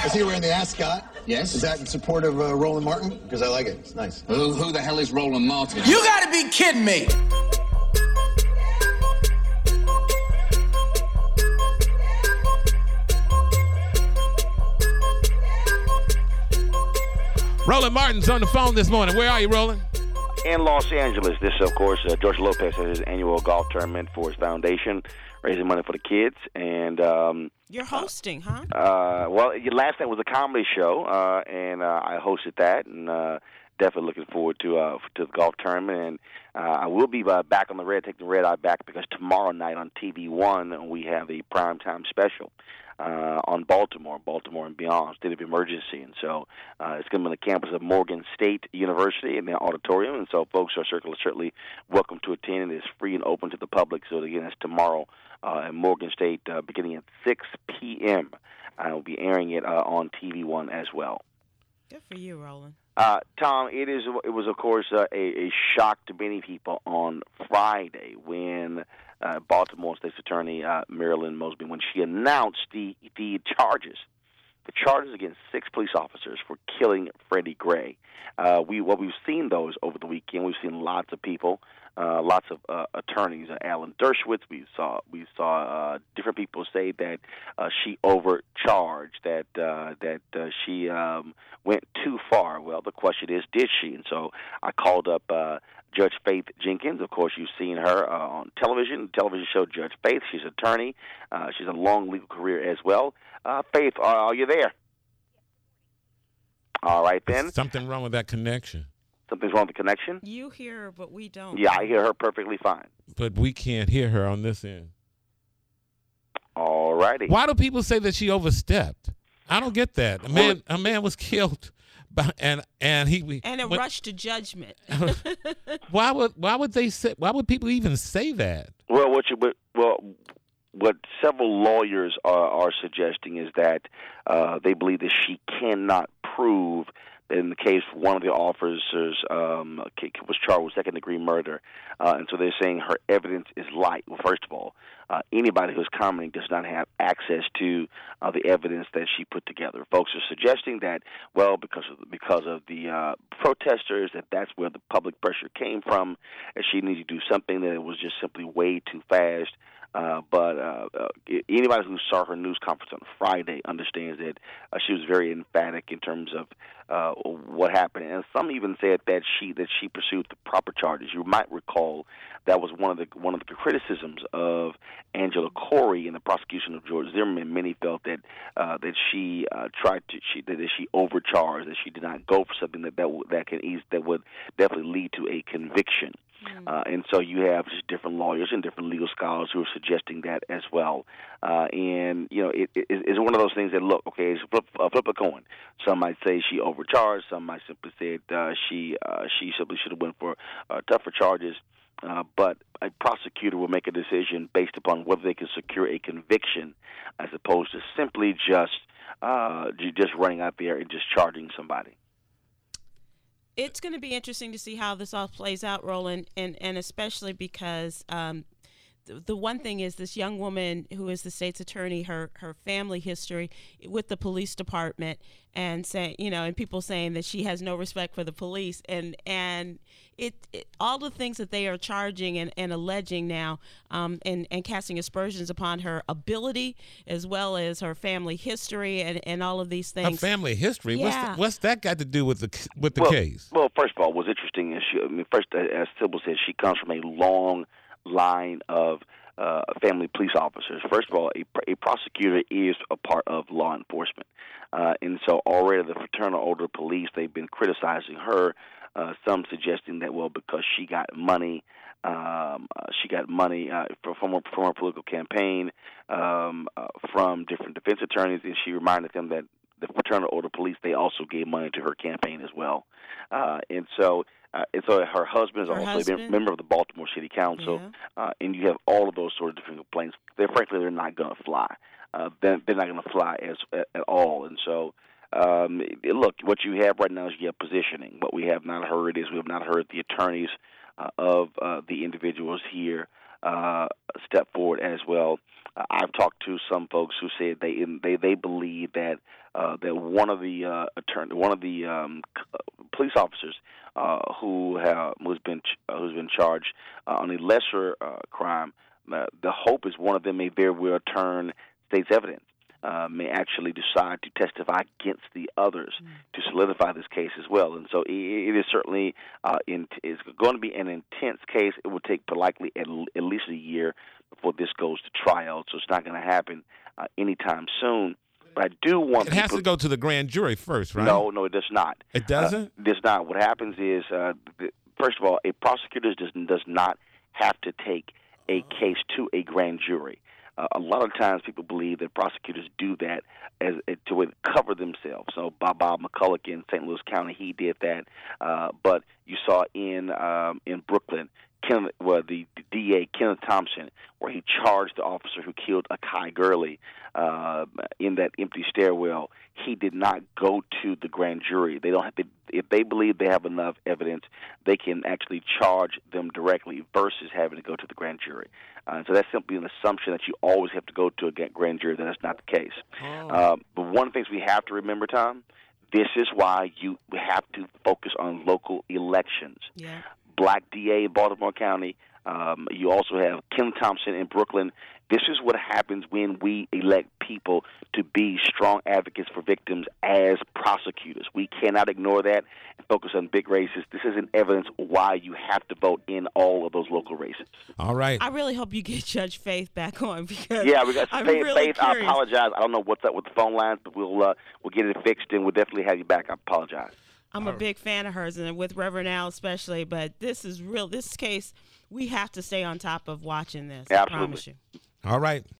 I see you're wearing the ascot. Yes. Is that in support of Roland Martin? Because I like it. It's nice. Who the hell is Roland Martin? You gotta be kidding me! Roland Martin's on the phone this morning. Where are you, Roland? In Los Angeles. This, of course, George Lopez has his annual golf tournament for his foundation, raising money for the kids. And you're hosting, huh? Well, last night was a comedy show, and I hosted that, and definitely looking forward to the golf tournament. And I will be back on the red, take the red eye back, because tomorrow night on TV One we have a primetime special on Baltimore and beyond, state of emergency. And so it's going to be on the campus of Morgan State University in the auditorium. And so folks are certainly welcome to attend. It is free and open to the public. So again, it's tomorrow at Morgan State beginning at 6 p.m. I will be airing it on TV One as well. Good for you, Roland. Tom, it was of course a shock to many people on Friday when Baltimore State's Attorney Marilyn Mosby, when she announced the charges against 6 police officers for killing Freddie Gray. We've seen those over the weekend. We've seen lots of people, lots of attorneys. Alan Dershowitz. We saw different people say that she overcharged, that she went too far. Well, the question is, did she? And so I called up Judge Faith Jenkins. Of course, you've seen her on television show Judge Faith. She's an attorney. She's a long legal career as well. Faith, are you there? All right, then. There's something wrong with that connection. Something's wrong with the connection? You hear her, but we don't. Yeah, I hear her perfectly fine. But we can't hear her on this end. All righty. Why do people say that she overstepped? I don't get that. A man was killed, and it rushed to judgment. Why would people even say that? Well, what several lawyers are suggesting is that they believe that she cannot prove that in the case one of the officers was charged with second-degree murder, and so they're saying her evidence is light. Well, first of all, anybody who's commenting does not have access to the evidence that she put together. Folks are suggesting that, well, because of the protesters, that's where the public pressure came from, and she needed to do something that it was just simply way too fast. But anybody who saw her news conference on Friday understands that she was very emphatic in terms of what happened, and some even said that she pursued the proper charges. You might recall that was one of the criticisms of Angela Corey in the prosecution of George Zimmerman. Many felt that she overcharged, that she did not go for something that would definitely lead to a conviction. And so you have just different lawyers and different legal scholars who are suggesting that as well. And, it's one of those things that, look, okay, it's flip a coin. Some might say she overcharged. Some might simply say she simply should have went for tougher charges. But a prosecutor will make a decision based upon whether they can secure a conviction as opposed to simply just running out there and just charging somebody. It's going to be interesting to see how this all plays out, Roland, and especially because the one thing is this young woman who is the state's attorney, her family history with the police department, and and people saying that she has no respect for the police, and it all the things that they are charging and alleging now, and casting aspersions upon her ability as well as her family history and all of these things. Her family history? Yeah. What's that got to do with the case? Well, first of all, what's interesting is as Sybil said, she comes from a long line of family police officers. First of all, a prosecutor is a part of law enforcement. And so already the fraternal order of police, they've been criticizing her, some suggesting that, well, because she got money from her political campaign, from different defense attorneys, and she reminded them that the fraternal order of police, they also gave money to her campaign as well. And so her husband is also a member of the Baltimore City Council, and you have all of those sort of different complaints. Frankly, they're not going to fly. They're not going to fly at all. And so, look, what you have right now is you have positioning. What we have not heard is we have not heard the attorneys of the individuals here step forward as well. I've talked to some folks who said they believe that that one of the police officers who's been charged on a lesser crime. The hope is one of them may very well turn state's evidence. May actually decide to testify against the others to solidify this case as well. And so it is certainly it's going to be an intense case. It will take likely at least a year before this goes to trial. So it's not going to happen anytime soon. But I do want it has to go to the grand jury first, right? No, it does not. It doesn't? It does not. What happens is, first of all, a prosecutor does not have to take a case to a grand jury. A lot of times people believe that prosecutors do that to cover themselves. So Bob McCulloch in St. Louis County, he did that. But you saw in Brooklyn, the DA, Kenneth Thompson, where he charged the officer who killed Akai Gurley in that empty stairwell. He did not go to the grand jury. They don't have to, if they believe they have enough evidence, they can actually charge them directly versus having to go to the grand jury. So that's simply an assumption that you always have to go to a grand jury. That's not the case. But one of the things we have to remember, Tom, this is why we have to focus on local elections. Yeah. Black DA in Baltimore County. You also have Ken Thompson in Brooklyn. This is what happens when we elect people to be strong advocates for victims as prosecutors. We cannot ignore that and focus on big races. This is an evidence why you have to vote in all of those local races. All right. I really hope you get Judge Faith back on because we got I'm Faith. really Faith, curious. I apologize. I don't know what's up with the phone lines, but we'll get it fixed and we'll definitely have you back. I apologize. I'm a big fan of hers, and with Reverend Al especially. But this is real. This case, we have to stay on top of watching this. Absolutely. I promise you. All right.